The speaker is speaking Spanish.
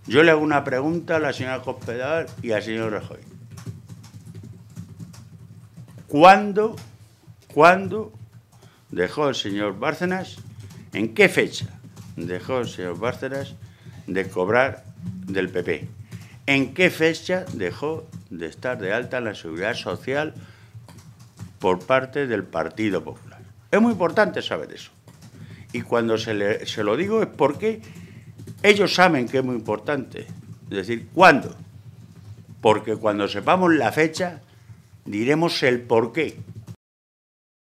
Yo le hago una pregunta a la señora Cospedal y al señor Rajoy. ¿Cuándo dejó el señor Bárcenas, en qué fecha dejó el señor Bárcenas de cobrar del PP? ¿En qué fecha dejó de estar de alta en la Seguridad Social por parte del Partido Popular? Es muy importante saber eso. Y cuando se lo digo es porque ellos saben que es muy importante. Es decir, ¿cuándo? Porque cuando sepamos la fecha, diremos el porqué.